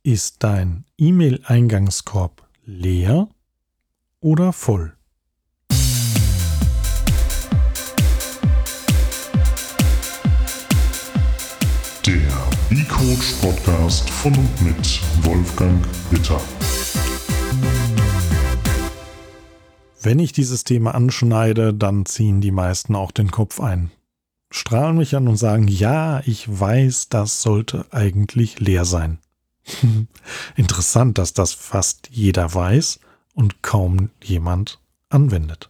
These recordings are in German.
Ist dein E-Mail-Eingangskorb leer oder voll? Der B-Coach-Podcast von und mit Wolfgang Witter. Wenn ich dieses Thema anschneide, dann ziehen die meisten auch den Kopf ein. Strahlen mich an und sagen, ja, ich weiß, das sollte eigentlich leer sein. Interessant, dass das fast jeder weiß und kaum jemand anwendet.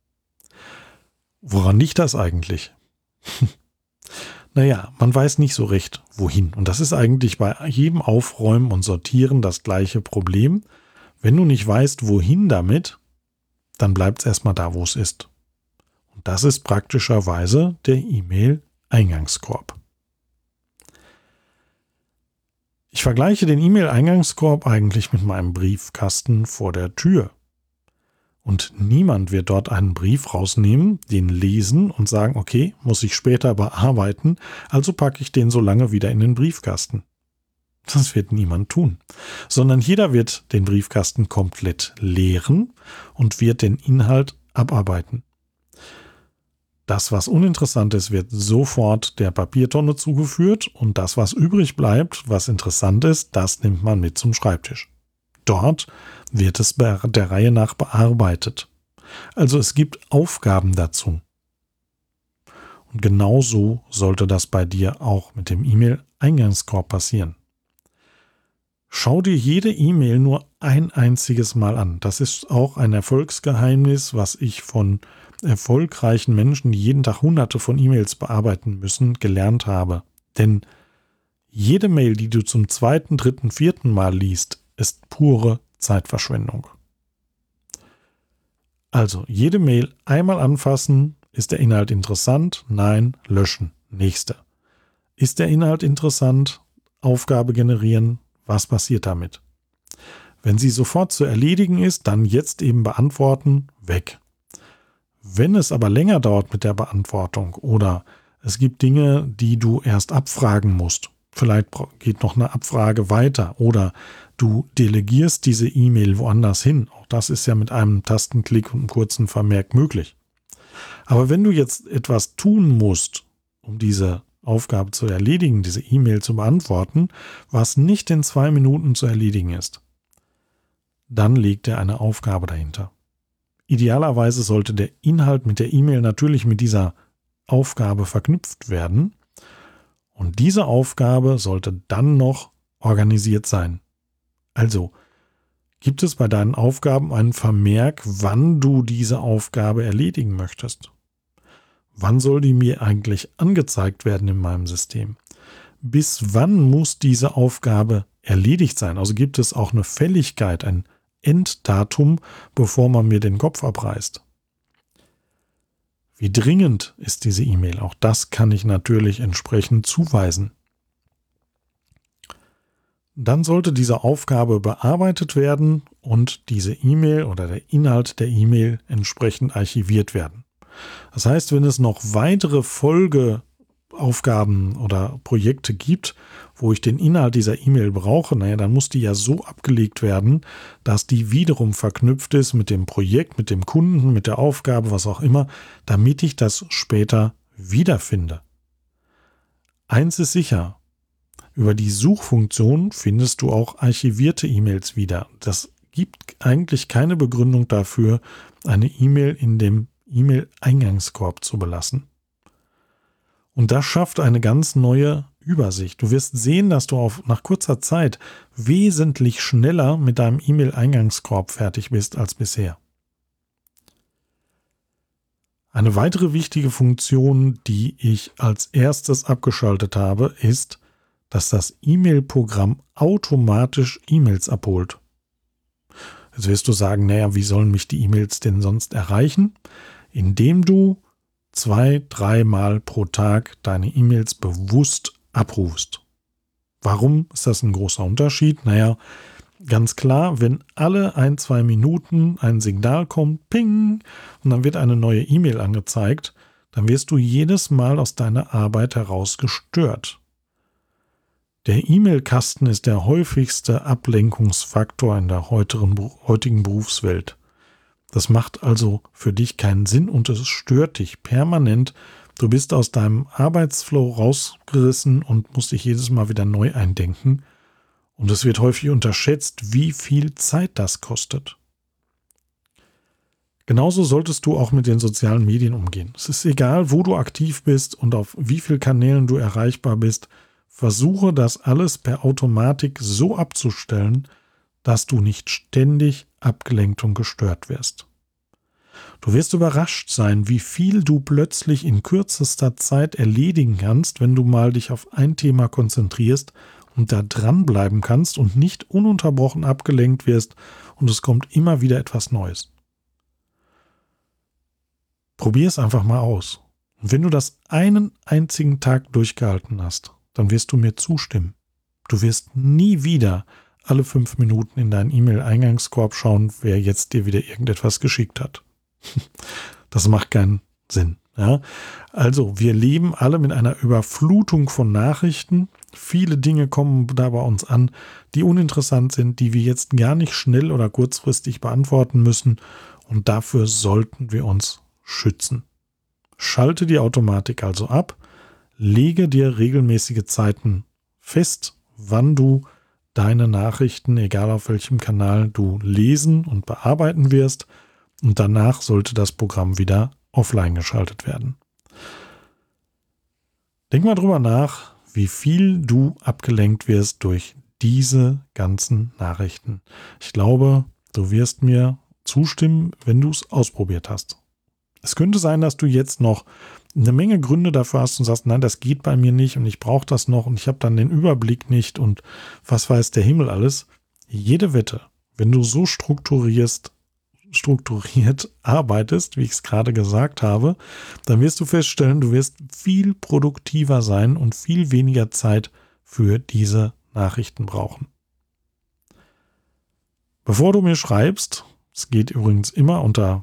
Woran liegt das eigentlich? Naja, man weiß nicht so recht, wohin. Und das ist eigentlich bei jedem Aufräumen und Sortieren das gleiche Problem. Wenn du nicht weißt, wohin damit, dann bleibt es erstmal da, wo es ist. Und das ist praktischerweise der E-Mail-Eingangskorb. Ich vergleiche den E-Mail-Eingangskorb eigentlich mit meinem Briefkasten vor der Tür. Und niemand wird dort einen Brief rausnehmen, den lesen und sagen, okay, muss ich später bearbeiten, also packe ich den so lange wieder in den Briefkasten. Das wird niemand tun, sondern jeder wird den Briefkasten komplett leeren und wird den Inhalt abarbeiten. Das, was uninteressant ist, wird sofort der Papiertonne zugeführt und das, was übrig bleibt, was interessant ist, das nimmt man mit zum Schreibtisch. Dort wird es der Reihe nach bearbeitet. Also es gibt Aufgaben dazu. Und genau so sollte das bei dir auch mit dem E-Mail-Eingangskorb passieren. Schau dir jede E-Mail nur ein einziges Mal an. Das ist auch ein Erfolgsgeheimnis, was ich von erfolgreichen Menschen, die jeden Tag hunderte von E-Mails bearbeiten müssen, gelernt habe. Denn jede Mail, die du zum zweiten, dritten, vierten Mal liest, ist pure Zeitverschwendung. Also jede Mail einmal anfassen. Ist der Inhalt interessant? Nein, löschen. Nächste. Ist der Inhalt interessant? Aufgabe generieren. Was passiert damit? Wenn sie sofort zu erledigen ist, dann jetzt eben beantworten, weg. Wenn es aber länger dauert mit der Beantwortung oder es gibt Dinge, die du erst abfragen musst, vielleicht geht noch eine Abfrage weiter oder du delegierst diese E-Mail woanders hin, auch das ist ja mit einem Tastenklick und einem kurzen Vermerk möglich. Aber wenn du jetzt etwas tun musst, um diese Aufgabe zu erledigen, diese E-Mail zu beantworten, was nicht in 2 Minuten zu erledigen ist, dann legt er eine Aufgabe dahinter. Idealerweise sollte der Inhalt mit der E-Mail natürlich mit dieser Aufgabe verknüpft werden und diese Aufgabe sollte dann noch organisiert sein. Also gibt es bei deinen Aufgaben einen Vermerk, wann du diese Aufgabe erledigen möchtest? Wann soll die mir eigentlich angezeigt werden in meinem System? Bis wann muss diese Aufgabe erledigt sein? Also gibt es auch eine Fälligkeit, ein Enddatum, bevor man mir den Kopf abreißt. Wie dringend ist diese E-Mail? Auch das kann ich natürlich entsprechend zuweisen. Dann sollte diese Aufgabe bearbeitet werden und diese E-Mail oder der Inhalt der E-Mail entsprechend archiviert werden. Das heißt, wenn es noch weitere Folgeaufgaben oder Projekte gibt, wo ich den Inhalt dieser E-Mail brauche, dann muss die ja so abgelegt werden, dass die wiederum verknüpft ist mit dem Projekt, mit dem Kunden, mit der Aufgabe, was auch immer, damit ich das später wiederfinde. Eins ist sicher, über die Suchfunktion findest du auch archivierte E-Mails wieder. Das gibt eigentlich keine Begründung dafür, eine E-Mail in dem E-Mail-Eingangskorb zu belassen. Und das schafft eine ganz neue Übersicht. Du wirst sehen, dass du nach kurzer Zeit wesentlich schneller mit deinem E-Mail-Eingangskorb fertig bist als bisher. Eine weitere wichtige Funktion, die ich als erstes abgeschaltet habe, ist, dass das E-Mail-Programm automatisch E-Mails abholt. Jetzt wirst du sagen, wie sollen mich die E-Mails denn sonst erreichen? Indem du 2-3 Mal pro Tag deine E-Mails bewusst abrufst. Warum ist das ein großer Unterschied? Ganz klar, wenn alle 1-2 Minuten ein Signal kommt, ping, und dann wird eine neue E-Mail angezeigt, dann wirst du jedes Mal aus deiner Arbeit heraus gestört. Der E-Mail-Kasten ist der häufigste Ablenkungsfaktor in der heutigen Berufswelt. Das macht also für dich keinen Sinn und es stört dich permanent. Du bist aus deinem Arbeitsflow rausgerissen und musst dich jedes Mal wieder neu eindenken. Und es wird häufig unterschätzt, wie viel Zeit das kostet. Genauso solltest du auch mit den sozialen Medien umgehen. Es ist egal, wo du aktiv bist und auf wie vielen Kanälen du erreichbar bist. Versuche das alles per Automatik so abzustellen, dass du nicht ständig abgelenkt und gestört wirst. Du wirst überrascht sein, wie viel du plötzlich in kürzester Zeit erledigen kannst, wenn du mal dich auf ein Thema konzentrierst und da dranbleiben kannst und nicht ununterbrochen abgelenkt wirst und es kommt immer wieder etwas Neues. Probier es einfach mal aus. Und wenn du das einen einzigen Tag durchgehalten hast, dann wirst du mir zustimmen. Du wirst nie wieder alle 5 Minuten in deinen E-Mail-Eingangskorb schauen, wer jetzt dir wieder irgendetwas geschickt hat. Das macht keinen Sinn. Ja? Also, wir leben alle mit einer Überflutung von Nachrichten. Viele Dinge kommen da bei uns an, die uninteressant sind, die wir jetzt gar nicht schnell oder kurzfristig beantworten müssen. Und dafür sollten wir uns schützen. Schalte die Automatik also ab, lege dir regelmäßige Zeiten fest, wann du deine Nachrichten, egal auf welchem Kanal, du lesen und bearbeiten wirst und danach sollte das Programm wieder offline geschaltet werden. Denk mal drüber nach, wie viel du abgelenkt wirst durch diese ganzen Nachrichten. Ich glaube, du wirst mir zustimmen, wenn du es ausprobiert hast. Es könnte sein, dass du jetzt noch eine Menge Gründe dafür hast und sagst, nein, das geht bei mir nicht und ich brauche das noch und ich habe dann den Überblick nicht und was weiß der Himmel alles. Jede Wette, wenn du so strukturiert arbeitest, wie ich es gerade gesagt habe, dann wirst du feststellen, du wirst viel produktiver sein und viel weniger Zeit für diese Nachrichten brauchen. Bevor du mir schreibst, es geht übrigens immer unter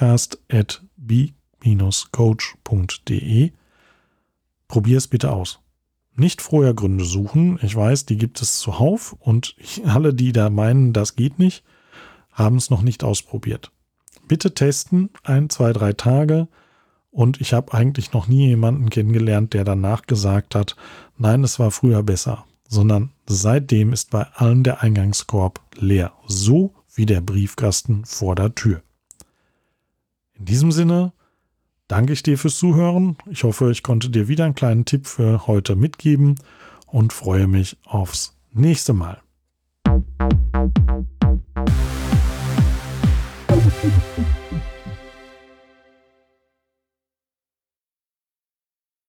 podcast@b-coach.de. Probier es bitte aus. Nicht vorher Gründe suchen. Ich weiß, die gibt es zuhauf und alle, die da meinen, das geht nicht, haben es noch nicht ausprobiert. Bitte testen, 1, 2, 3 Tage. Und ich habe eigentlich noch nie jemanden kennengelernt, der danach gesagt hat, nein, es war früher besser. Sondern seitdem ist bei allen der Eingangskorb leer. So wie der Briefkasten vor der Tür. In diesem Sinne danke ich dir fürs Zuhören. Ich hoffe, ich konnte dir wieder einen kleinen Tipp für heute mitgeben und freue mich aufs nächste Mal.